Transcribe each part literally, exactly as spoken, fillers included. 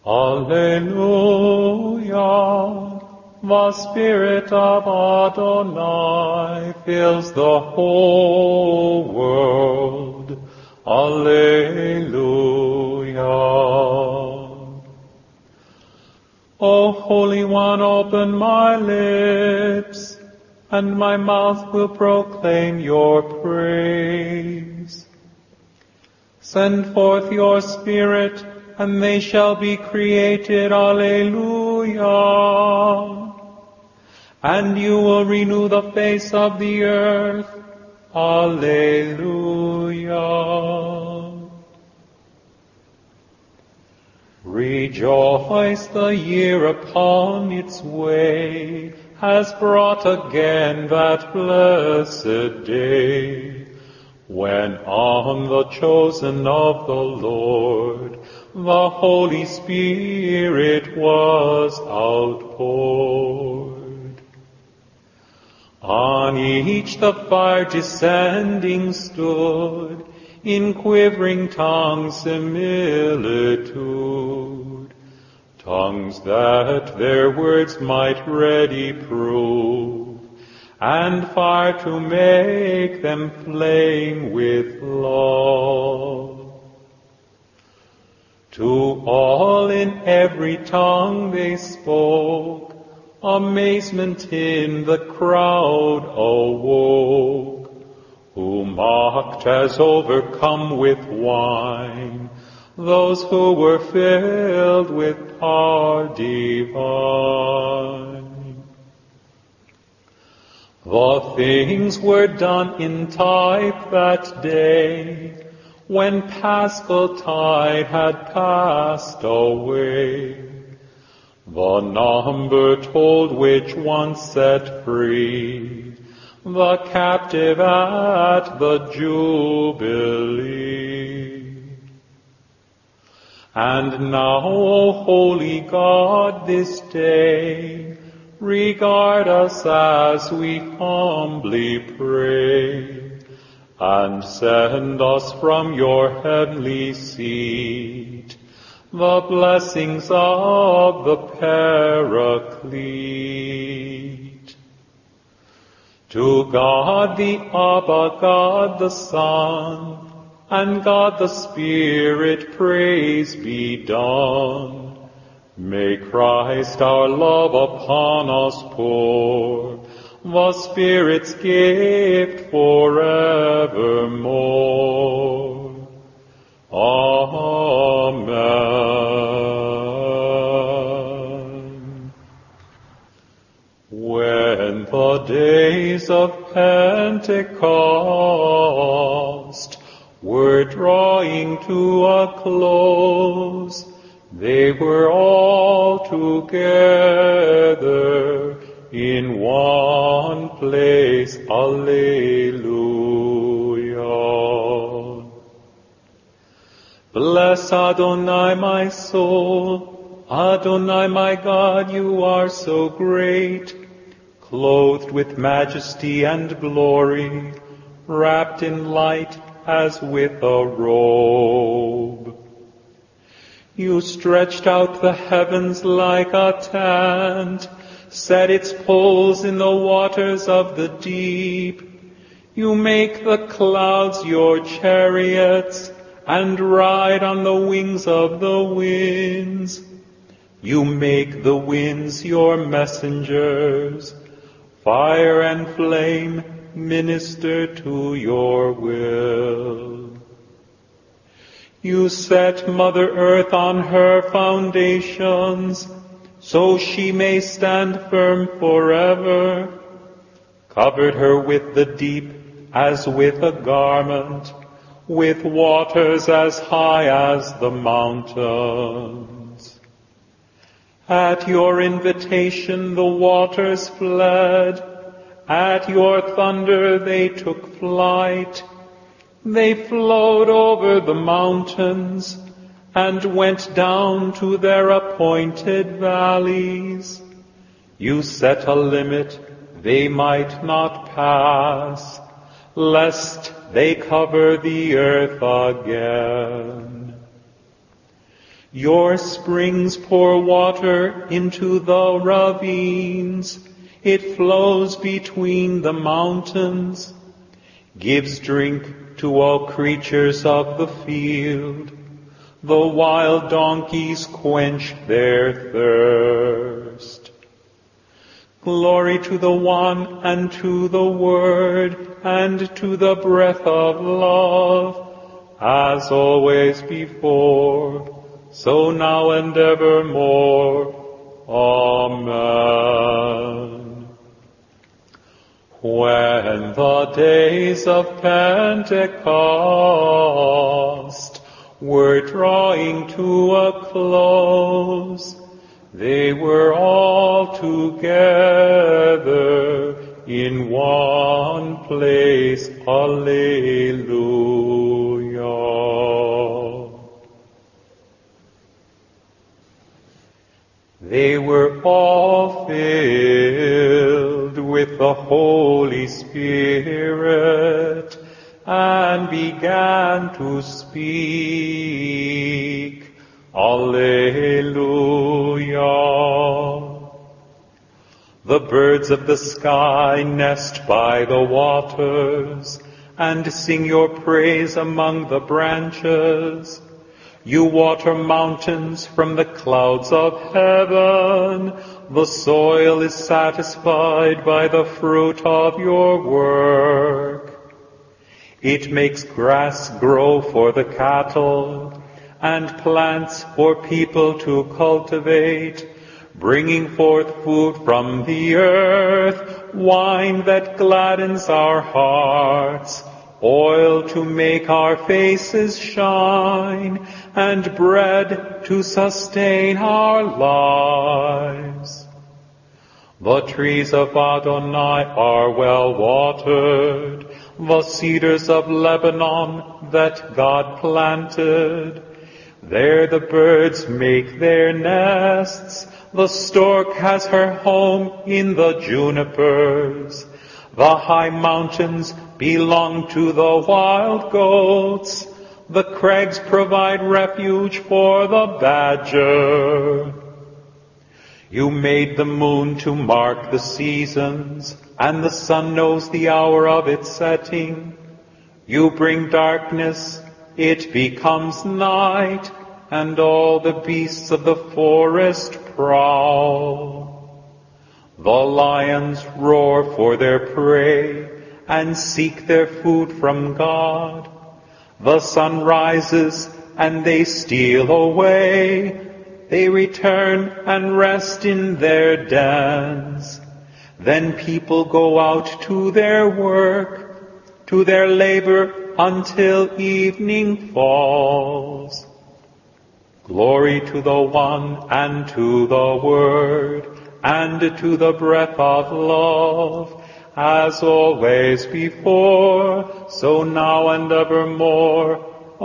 Alleluia. The Spirit of Adonai fills the whole world. Alleluia. O Holy One, open my lips, and my mouth will proclaim your praise. Send forth your Spirit, and they shall be created. Alleluia. And you will renew the face of the earth. Alleluia. Rejoice, the year upon its way has brought again that blessed day, when on the chosen of the Lord the Holy Spirit was outpoured. On each the fire descending stood, in quivering tongues similitude, tongues that their words might ready prove, and fire to make them flame with love. To all in every tongue they spoke, amazement in the crowd awoke, who mocked as overcome with wine those who were filled with power divine. The things were done in type that day, when Paschal tide had passed away. The number told which once set free the captive at the Jubilee. And now, O holy God, this day, regard us as we humbly pray, and send us from your heavenly seat the blessings of the Paraclete. To God the Abba, God the Son, and God the Spirit, praise be done. May Christ our love upon us pour, the Spirit's gift forevermore. Amen. When the days of Pentecost were drawing to a close, they were all together in one place. Alleluia. Bless Adonai, my soul. Adonai, my God, you are so great, clothed with majesty and glory, wrapped in light as with a robe. You stretched out the heavens like a tent, set its poles in the waters of the deep. You make the clouds your chariots, and ride on the wings of the winds. You make the winds your messengers. Fire and flame minister to your will. You set Mother Earth on her foundations, so she may stand firm forever. Covered her with the deep as with a garment, with waters as high as the mountains. At your invitation the waters fled, at your thunder they took flight. They flowed over the mountains and went down to their appointed valleys. You set a limit they might not pass, lest they cover the earth again. Your springs pour water into the ravines. It flows between the mountains, gives drink to all creatures of the field. The wild donkeys quench their thirst. Glory to the One, and to the Word, and to the breath of love, as always before, so now and evermore. Amen. When the days of Pentecost were drawing to a close, they were all together in one place. Alleluia. They were all filled with the Holy Spirit and began to speak. Alleluia. The birds of the sky nest by the waters and sing your praise among the branches. You water mountains from the clouds of heaven. The soil is satisfied by the fruit of your work. It makes grass grow for the cattle and plants for people to cultivate, bringing forth food from the earth, wine that gladdens our hearts, oil to make our faces shine, and bread to sustain our lives. The trees of Adonai are well watered, the cedars of Lebanon that God planted. There the birds make their nests, the stork has her home in the junipers. The high mountains belong to the wild goats. The crags provide refuge for the badger. You made the moon to mark the seasons, and the sun knows the hour of its setting. You bring darkness, it becomes night, and all the beasts of the forest prowl. The lions roar for their prey and seek their food from God. The sun rises and they steal away. They return and rest in their dens. Then people go out to their work, to their labor until evening falls. Glory to the One, and to the Word, and to the breath of love, as always before, so now and evermore.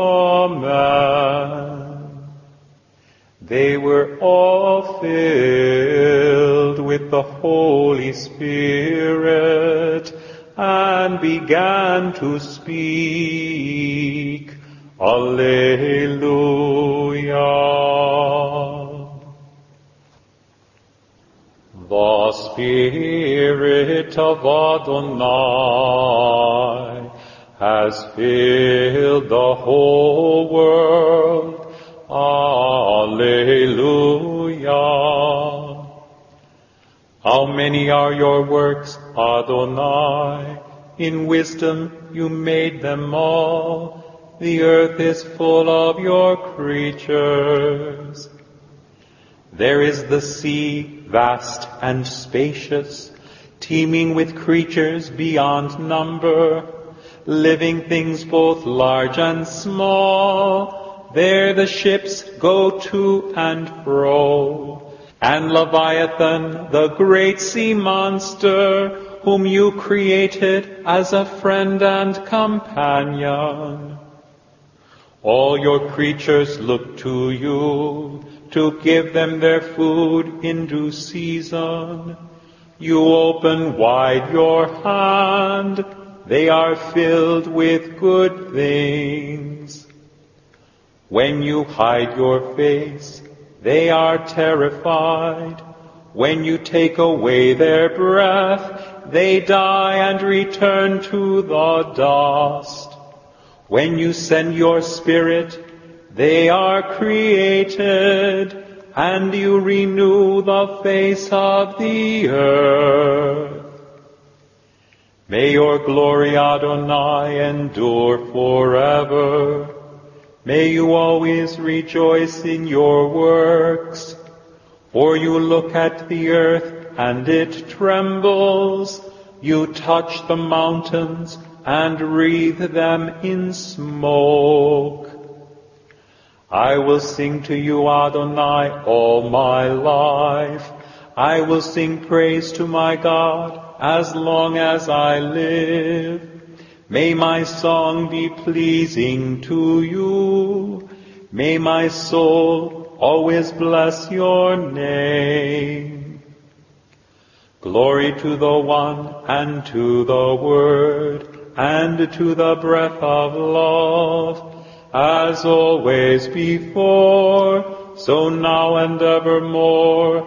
Amen. They were all filled with the Holy Spirit and began to speak. Alleluia. The Spirit of Adonai has filled the whole world. Alleluia. How many are your works, Adonai? In wisdom you made them all. The earth is full of your creatures. There is the sea, vast and spacious, teeming with creatures beyond number, living things both large and small. There the ships go to and fro, and Leviathan, the great sea monster, whom you created as a friend and companion. All your creatures look to you to give them their food in due season. You open wide your hand. They are filled with good things. When you hide your face, they are terrified. When you take away their breath, they die and return to the dust. When you send your Spirit, they are created, and you renew the face of the earth. May your glory, Adonai, endure forever. May you always rejoice in your works. For you look at the earth, and it trembles. You touch the mountains, and wreathe them in smoke. I will sing to you, Adonai, all my life. I will sing praise to my God as long as I live. May my song be pleasing to you. May my soul always bless your name. Glory to the One, and to the Word, and to the breath of love, as always before, so now and evermore.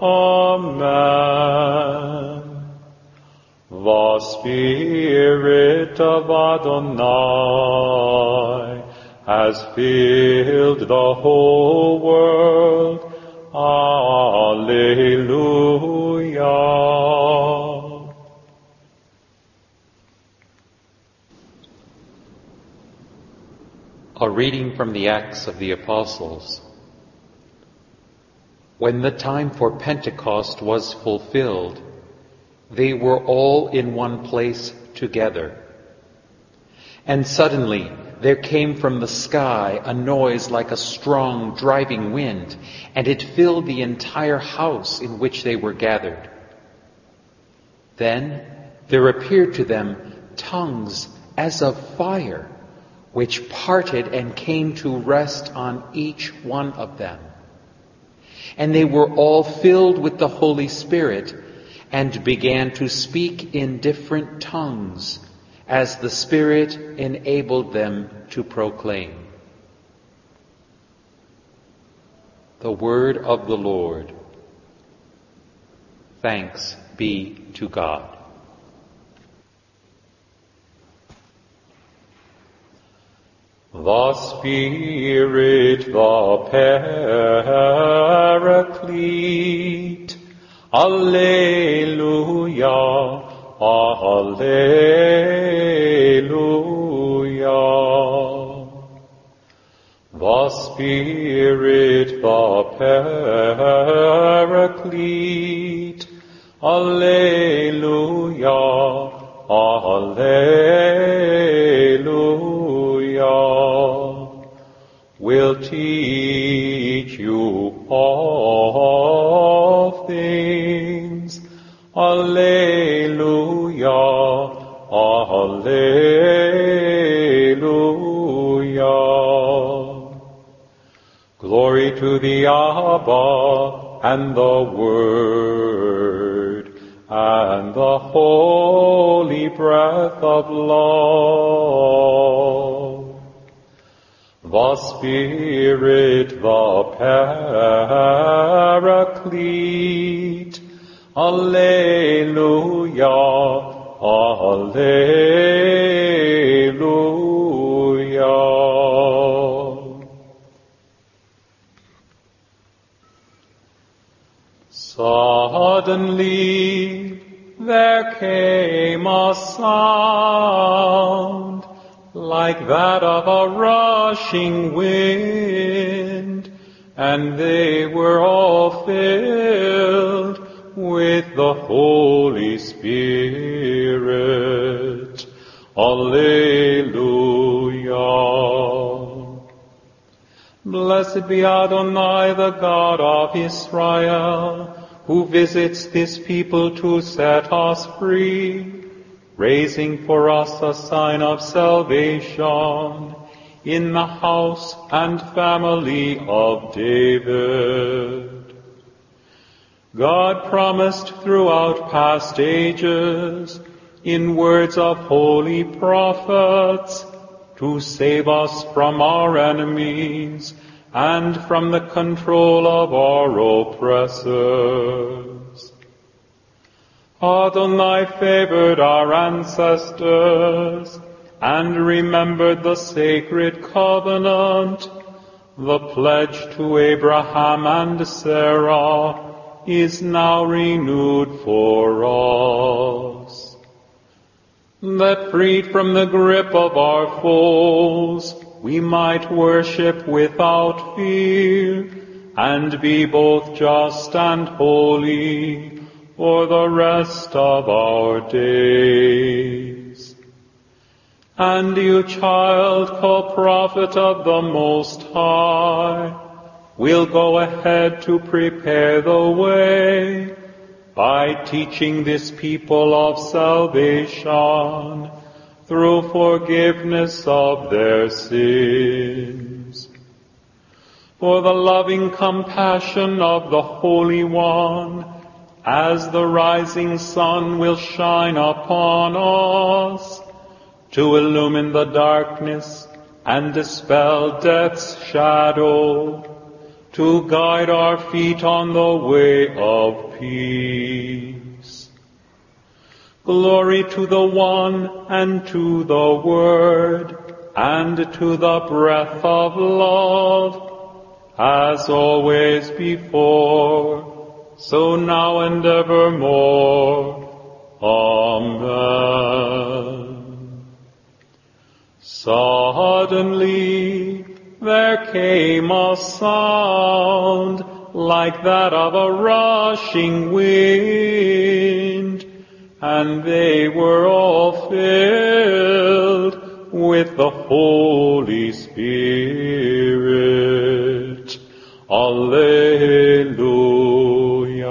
Amen. The Spirit of Adonai has filled the whole world. Alleluia. A reading from the Acts of the Apostles. When the time for Pentecost was fulfilled, they were all in one place together. And suddenly there came from the sky a noise like a strong driving wind, and it filled the entire house in which they were gathered. Then there appeared to them tongues as of fire, which parted and came to rest on each one of them. And they were all filled with the Holy Spirit and began to speak in different tongues as the Spirit enabled them to proclaim. The word of the Lord. Thanks be to God. The Spirit, the Paraclete, Alleluia, Alleluia. The Spirit, the Paraclete, Alleluia, Alleluia, will teach you all things. Alleluia, Alleluia. Glory to the Abba and the Word and the holy breath of love. The Spirit, the Paraclete, Alleluia, Alleluia. Suddenly there came a sound like that of a rushing wind, and they were all filled with the Holy Spirit. Alleluia. Blessed be Adonai, the God of Israel, who visits this people to set us free, raising for us a sign of salvation in the house and family of David. God promised throughout past ages, in words of holy prophets, to save us from our enemies and from the control of our oppressors. Adonai favored our ancestors and remembered the sacred covenant. The pledge to Abraham and Sarah is now renewed for us. That freed from the grip of our foes, we might worship without fear and be both just and holy for the rest of our days. And you, child, co-prophet of the Most High, will go ahead to prepare the way by teaching this people of salvation through forgiveness of their sins. For the loving compassion of the Holy One, as the rising sun will shine upon us, to illumine the darkness and dispel death's shadow, to guide our feet on the way of peace. Glory to the One, and to the Word, and to the breath of love, as always before, so now and evermore. Amen. Suddenly there came a sound like that of a rushing wind, and they were all filled with the Holy Spirit. Alleluia.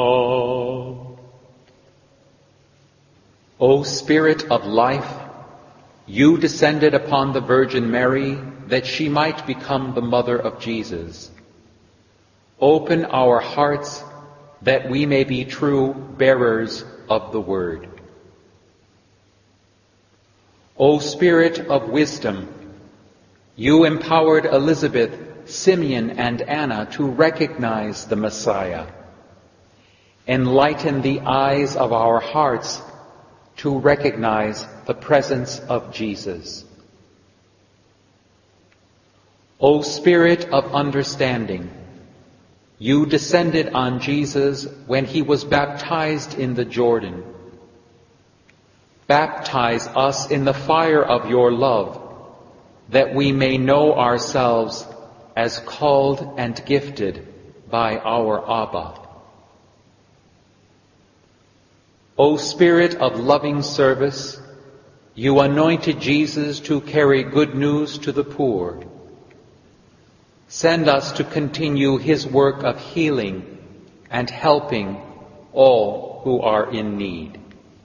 O Spirit of life, you descended upon the Virgin Mary that she might become the mother of Jesus. Open our hearts that we may be true bearers of the Word. O Spirit of wisdom, you empowered Elizabeth, Simeon, and Anna to recognize the Messiah. Enlighten the eyes of our hearts to recognize the presence of Jesus. O Spirit of understanding, you descended on Jesus when he was baptized in the Jordan. Baptize us in the fire of your love, that we may know ourselves as called and gifted by our Abba. O Spirit of loving service, you anointed Jesus to carry good news to the poor. Send us to continue his work of healing and helping all who are in need.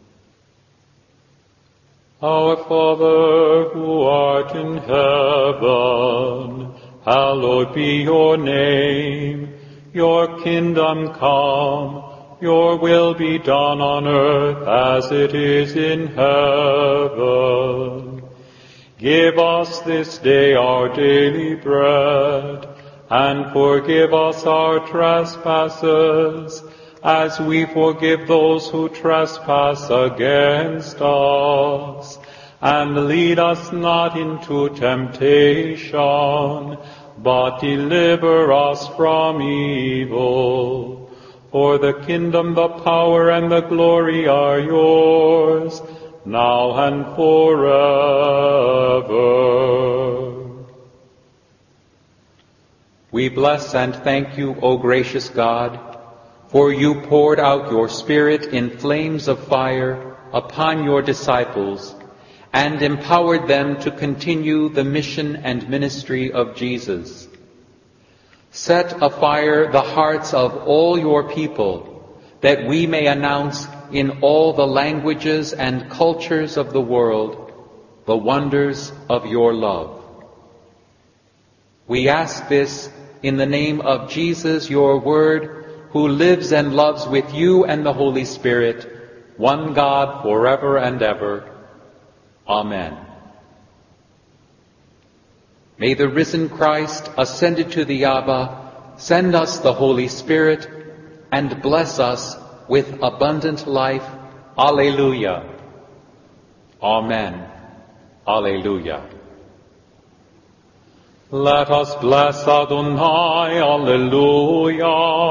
Our Father, who art in heaven, hallowed be your name. Your kingdom come, your will be done on earth as it is in heaven. Give us this day our daily bread, and forgive us our trespasses, as we forgive those who trespass against us. And lead us not into temptation, but deliver us from evil. For the kingdom, the power, and the glory are yours, now and forever. We bless and thank you, O gracious God, for you poured out your Spirit in flames of fire upon your disciples and empowered them to continue the mission and ministry of Jesus. Set afire the hearts of all your people, that we may announce in all the languages and cultures of the world the wonders of your love. We ask this in the name of Jesus, your Word, who lives and loves with you and the Holy Spirit, one God, forever and ever. Amen. May the risen Christ, ascended to the Abba, send us the Holy Spirit and bless us with abundant life. Alleluia. Amen. Alleluia. Let us bless Adonai. Alleluia.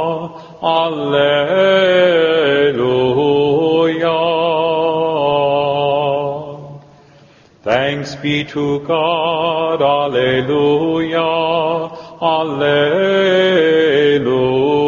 Alleluia. Thanks be to God. Alleluia. Alleluia.